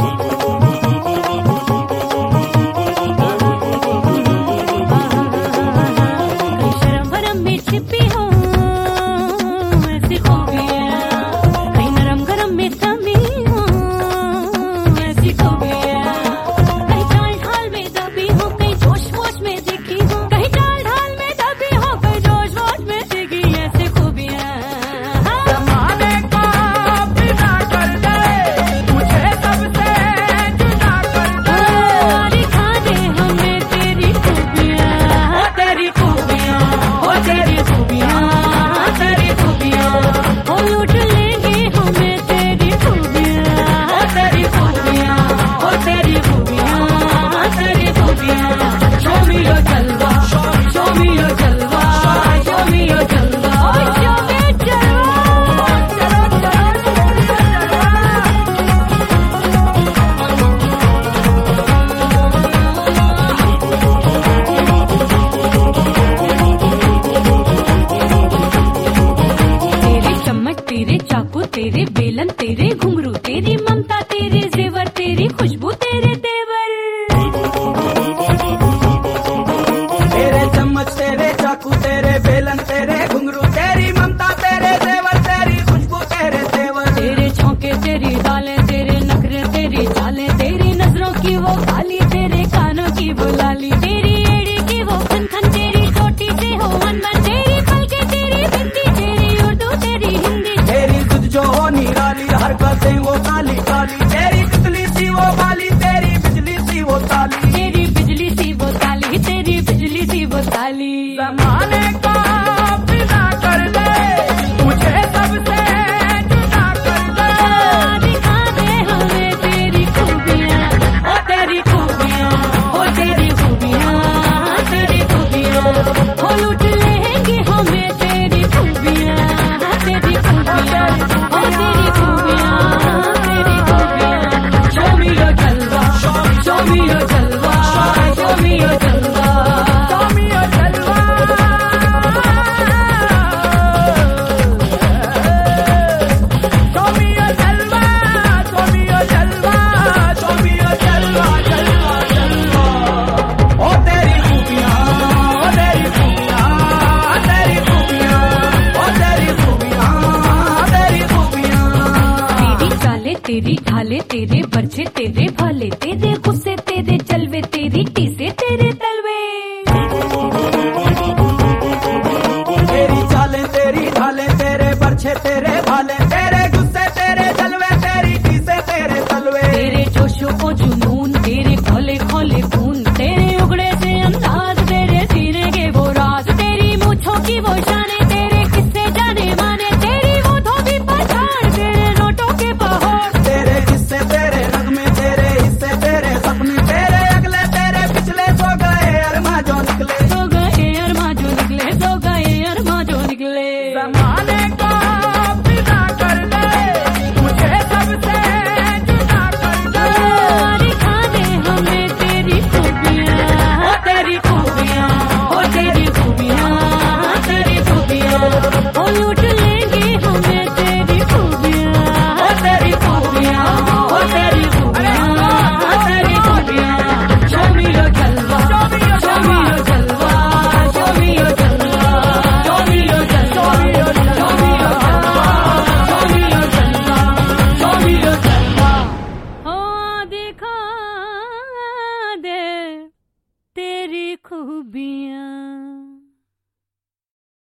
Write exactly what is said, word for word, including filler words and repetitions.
तेरे बेलन तेरे घुंघरू तेरी ममता तेरे जेवर तेरी खुशबू तेरे तेवर। तेरे चम्मच तेरे चाकू तेरे बेलन तेरे घुंघरू तेरी ममता तेरे जेवर तेरी खुशबू तेरे तेवर। तेरे छौके तेरी दालें तेरे नखरे तेरी चालें तेरी नजरों की वो काली तेरे कानों की वो लाली तेरी एड़ी की वो खनखन तेरी छोटी से हो अनबन तेरी पलके तेरी बिंदी तेरी उर्दू तेरी हिंदी तेरी तुझ जो हो निराली हरकतें वो काली काली तेरी बिजली सी वो बाली तेरी बिजली सी वो ताली तेरी बिजली सी वो ताली तेरी बिजली सी वो ताली। जमाने का बिना कर ले तुझे सबसे जुदा कर दे। दिखा दे हमें तेरी खूबियाँ ओ तेरी खूबियाँ ओ तेरी खूबियाँ तेरी खूबियाँ ओ लूट लेंगे हमें तेरी खूबियाँ तेरी खूबियाँ ओ तेरी खूबियाँ तेरी खूबियाँ। Show me your जलवा show me your जलवा show me your जलवा show me your जलवा show me your जलवा show me your जलवा show me your जलवा जलवा जलवा। ओ तेरी खूबियाँ ओ तेरी खूबियाँ तेरी खूबियाँ ओ तेरी खूबियाँ तेरी खूबियाँ। तेरी चाले तेरी ढाले तेरे बरछे तेरे भाले तेरे गुस्से तेरे चलवे तेरी टीसे तेरे तलवे। तेरी चालें तेरी ढालें तेरे बरछे तेरे भाले तेरे गुस्से तेरे जलवे तेरी टीसे तेरे तलवे। तेरे जोशो को जुनून तेरे खोले खोले खून तेरे उगड़े से अंदाज तेरे सीने के वो राज तेरी मूंछों की वो शाने तेरे किस्से जाने माने तेरी वो धोबी पठान तेरे नोटों के पहाड़ तेरे किस्से तेरे नगमे तेरे हिस्से तेरे सपने तेरे अगले तेरे पिछले सो गए अरमा जो निकले सो गए अरमा जो निकले सो गए अरमा जो निकले। जमाने का बिना कर दे तुझे सबसे जुदा कर दे। दिखा दे हमें तेरी खूबियाँ ओ तेरी खूबियाँ ओ तेरी खूबियाँ तेरी खूबियाँ ओ लूट लेंगे हमें तेरी खूबियाँ ओ तेरी खूबियाँ ओ तेरी खूबियाँ तेरी खूबियाँ। Show me your जलवा show me your जलवा show me your जलवा show me your जलवा show me your जलवा show me your जलवा। ओ दिखा दे तेरी खूबियाँ।